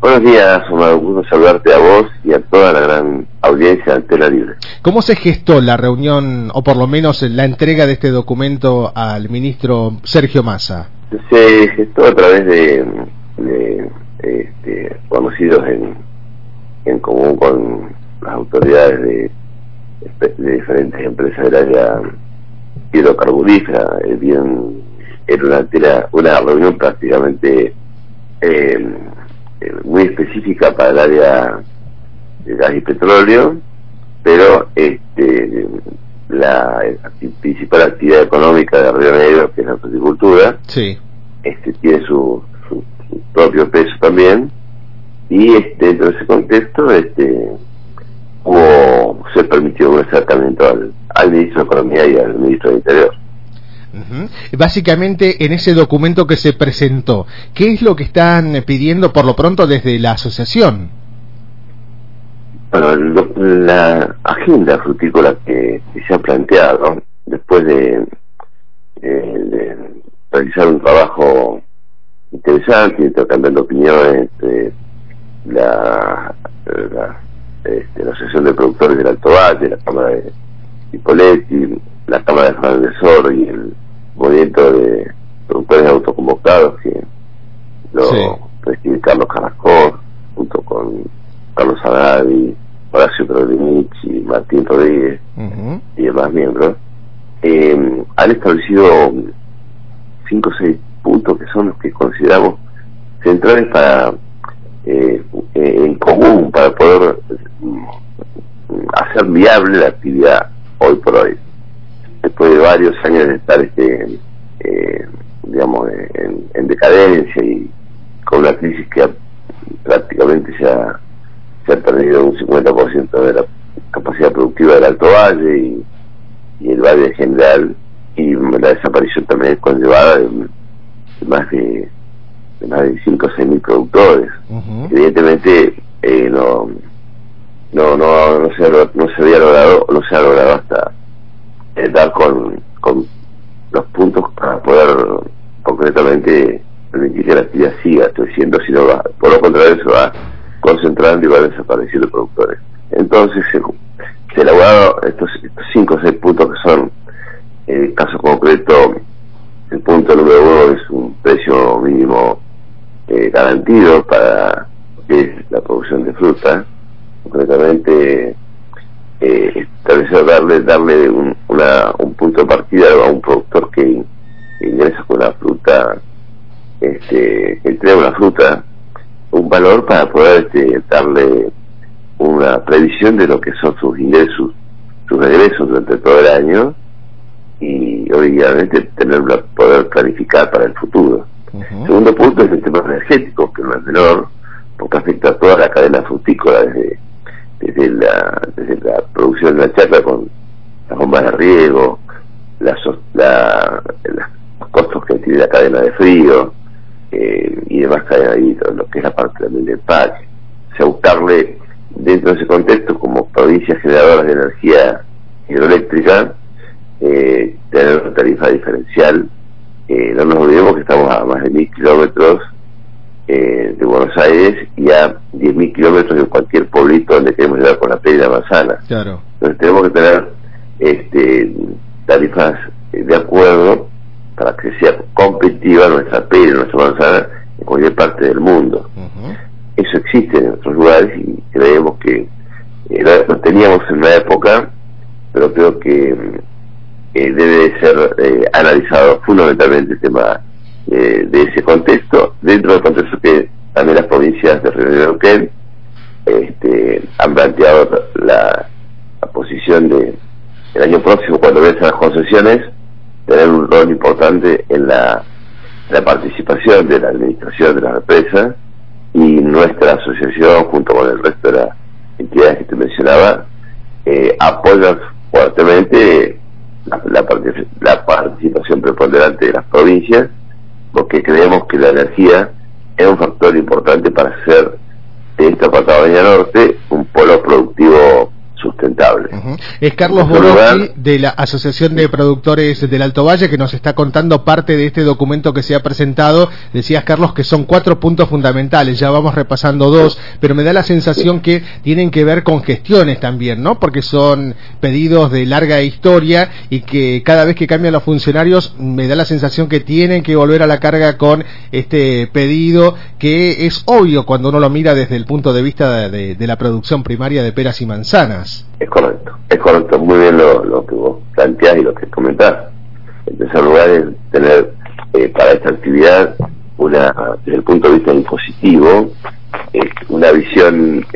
Buenos días, Omar, un gusto saludarte a vos y a toda la gran audiencia de Antena Libre. ¿Cómo se gestó la reunión, o por lo menos la entrega de este documento al ministro Sergio Massa? Se gestó a través de conocidos en común con las autoridades de diferentes empresas del área hidrocarburífera. Era una reunión prácticamente muy específica para el área de gas y petróleo, pero la principal actividad económica de Río Negro, que es la fruticultura, sí, tiene su propio peso también, y dentro de ese contexto se permitió un acercamiento al ministro de Economía y al ministro del Interior. Básicamente, en ese documento que se presentó, ¿qué es lo que están pidiendo por lo pronto desde la asociación? Bueno, la agenda frutícola que se ha planteado después de realizar un trabajo interesante, intercambiando opiniones entre la Asociación de Productores del Alto Valle, la Cámara de Hippoletti, la Cámara de Fernández Soro y el movimiento de productores autoconvocados que lo preside Carlos Carrasco, junto con Carlos Agavi, Horacio Provenici, Martín Rodríguez y demás miembros, han establecido 5 o 6 puntos que son los que consideramos centrales para en común para poder hacer viable la actividad hoy por hoy, después de varios años de estar en decadencia y con una crisis que prácticamente se ha perdido un 50% de la capacidad productiva del Alto Valle y el Valle en general, y la desaparición también es conllevada de más de 5 o 6 mil productores. Evidentemente no se ha logrado hasta dar con los puntos para poder concretamente permitir que la actividad siga creciendo, sino por lo contrario se va concentrando y va desapareciendo productores. Entonces se elaboraron estos 5 o 6 puntos que son, en el caso concreto, el punto número 1 es un precio mínimo garantido para lo que es la producción de fruta, concretamente darle un punto de partida a un productor que ingresa con la fruta, que entrega una fruta, un valor para poder darle una previsión de lo que son sus ingresos, sus regresos durante todo el año, y obviamente poder planificar para el futuro. Segundo punto es el tema energético, que no es menor, porque afecta a toda la cadena frutícola, desde la producción de la chacra con las bombas de riego, los costos que tiene la cadena de frío y demás cadenas ahí, lo que es la parte también del empaque. O sea, buscarle dentro de ese contexto, como provincias generadoras de energía hidroeléctrica, tener una tarifa diferencial. No nos olvidemos que estamos a más de 1000 kilómetros de Buenos Aires y a 10.000 kilómetros de cualquier pueblito donde queremos llegar con la pera y la manzana. Claro. Entonces tenemos que tener tarifas de acuerdo para que sea competitiva nuestra pera y nuestra manzana en cualquier parte del mundo. Eso existe en otros lugares y creemos que lo teníamos en una época, pero creo que debe ser analizado fundamentalmente el tema de ese contexto, dentro del contexto que también las provincias de Río Negro han planteado la posición de el año próximo, cuando vencen las concesiones, tener un rol importante en la participación de la administración de las empresas, y nuestra asociación junto con el resto de las entidades que te mencionaba apoyan fuertemente la participación preponderante de las provincias, porque creemos que la energía es un factor importante para hacer de esta Patagonia Norte un polo productivo sustentable. Es Carlos Borowski de la Asociación de Productores del Alto Valle, que nos está contando parte de este documento que se ha presentado. Decías, Carlos, que son 4 puntos fundamentales, ya vamos repasando 2, pero me da la sensación que tienen que ver con gestiones también, ¿no? Porque son pedidos de larga historia y que cada vez que cambian los funcionarios me da la sensación que tienen que volver a la carga con este pedido, que es obvio cuando uno lo mira desde el punto de vista de la producción primaria de peras y manzanas. Es correcto, muy bien lo que vos planteás y lo que comentás. En tercer lugar es tener para esta actividad desde el punto de vista impositivo, una visión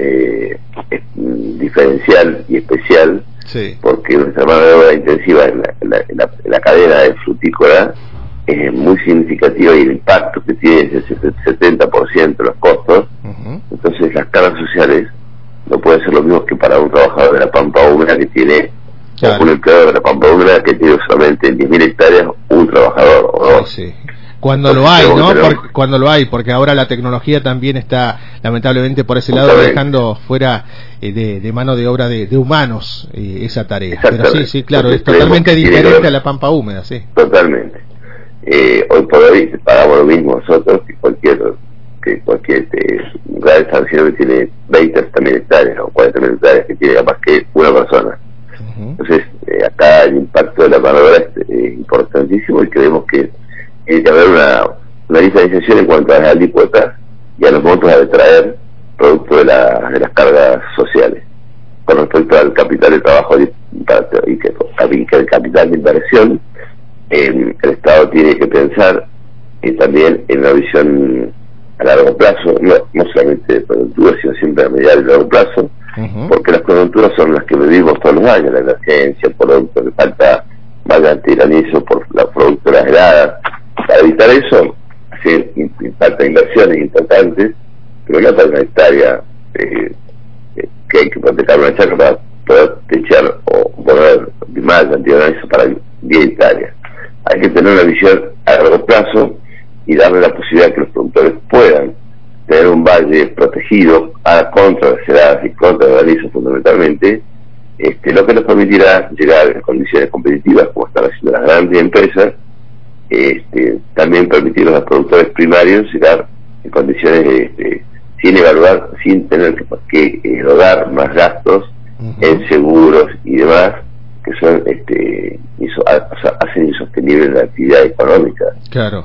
diferencial y especial, sí, porque nuestra mano de obra intensiva en la cadena de frutícola es muy significativa y el impacto que tiene es el 70% de los costos. Entonces las cargas sociales no pueden ser lo mismo que para un trabajador de la pampa húmeda que tiene, claro, un empleado de la pampa húmeda que tiene solamente 10.000 hectáreas, un trabajador o dos. Sí. Cuando lo hay, ¿no? Cuando lo hay, porque ahora la tecnología también está, lamentablemente, por ese lado, dejando fuera de mano de obra de humanos esa tarea. Pero sí, claro, es totalmente diferente a la pampa húmeda, sí. Totalmente. Hoy por hoy pagamos lo mismo nosotros que cualquier gran estancia que tiene 20 también hectáreas o 40 hectáreas que tiene más que una persona. Entonces, acá el impacto de la mano de obra es importantísimo y creemos que tiene que haber una diferenciación en cuanto a las alícuotas y a los montos a detraer producto de las cargas sociales. Con respecto al capital de trabajo y que el capital de inversión, el Estado tiene que pensar también en una visión a largo plazo, no solamente de coyuntura, sino siempre a mediano y largo plazo, porque las coyunturas son las que vivimos todos los años, la emergencia, por lo que falta bastante granizo, por la producto de las heladas. Para evitar eso, falta inversiones importantes, pero no para una hectárea que hay que proteger una chacra para poder techar o poner más cantidad de granizo para 10 hectáreas. Hay que tener una visión a largo plazo y darle la posibilidad que los productores puedan tener un valle protegido contra las heladas y contra el granizo fundamentalmente, lo que nos permitirá llegar en condiciones competitivas como están haciendo las grandes empresas, también permitir a los productores primarios llegar en condiciones sin evaluar, sin tener que erogar más gastos en seguros y demás, que son hacen insostenible la actividad económica. Claro.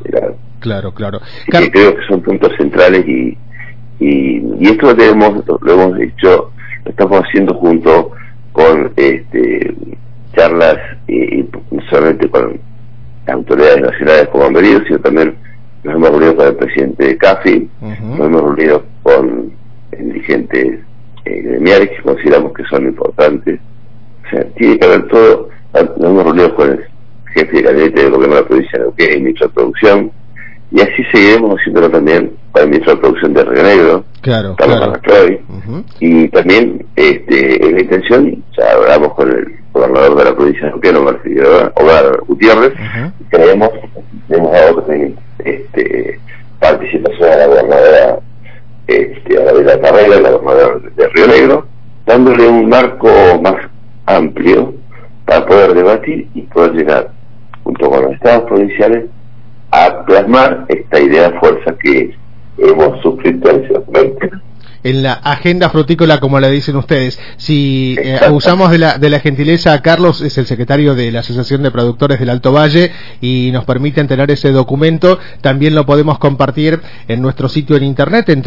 Que creo que son puntos centrales y esto lo hemos hecho, lo estamos haciendo junto con charlas y no solamente con las autoridades nacionales como han venido, sino también nos hemos reunido con el presidente de CAFI, nos hemos reunido con dirigentes gremiales que consideramos que son importantes. O sea, tiene que haber todo. Nos hemos reunido con el jefe de gabinete del gobierno de la provincia de Neuquén, el ministro de Producción, y así seguiremos haciéndolo también con el ministro de Producción de Río Negro, Carlos Maracroy, y también la intención, ya hablamos con el gobernador de la provincia de Neuquén, Omar Gutiérrez, y creemos ahora también participación a la gobernadora Arabela Carrera, la gobernadora de Río Negro, dándole un marco más amplio para poder debatir y poder llegar junto con los estados provinciales a plasmar esta idea de fuerza que hemos suscrito en ese documento. En la agenda frutícola, como le dicen ustedes. Si abusamos de la gentileza, Carlos es el secretario de la Asociación de Productores del Alto Valle y nos permiten tener ese documento. También lo podemos compartir en nuestro sitio en internet en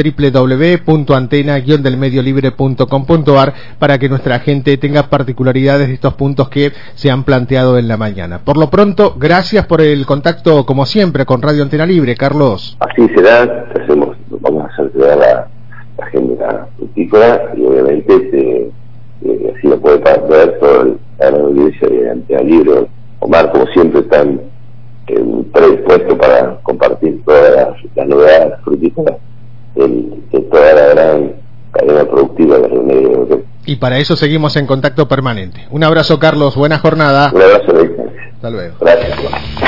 www.antena-delmediolibre.com.ar para que nuestra gente tenga particularidades de estos puntos que se han planteado en la mañana. Por lo pronto, gracias por el contacto, como siempre, con Radio Antena Libre, Carlos. Así será, vamos a hacer toda la agenda frutícola y obviamente así lo puede ver todo la audiencia de Antena Libre. Omar, como siempre, tan predispuesto para compartir todas las novedades frutícolas de toda la gran cadena productiva de Río Negro. Y para eso seguimos en contacto permanente. Un abrazo, Carlos, buena jornada. Un abrazo de distancia. Hasta luego. Gracias.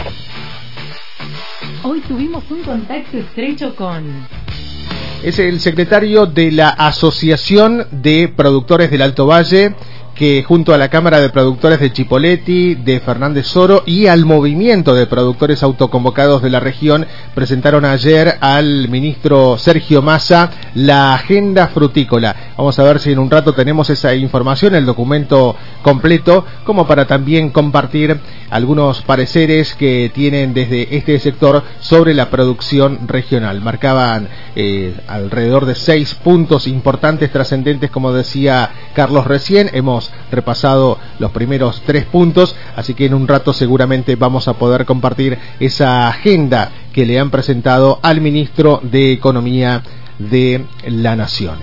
Hoy tuvimos un contacto estrecho con... Es el secretario de la Asociación de Productores del Alto Valle, que junto a la Cámara de Productores de Chipoleti, de Fernández Oro y al movimiento de productores autoconvocados de la región presentaron ayer al ministro Sergio Massa la agenda frutícola. Vamos a ver si en un rato tenemos esa información, el documento completo, como para también compartir algunos pareceres que tienen desde este sector sobre la producción regional. Marcaban alrededor de 6 puntos importantes, trascendentes, como decía Carlos recién. Hemos repasado los primeros 3 puntos, así que en un rato seguramente vamos a poder compartir esa agenda que le han presentado al ministro de Economía de la Nación.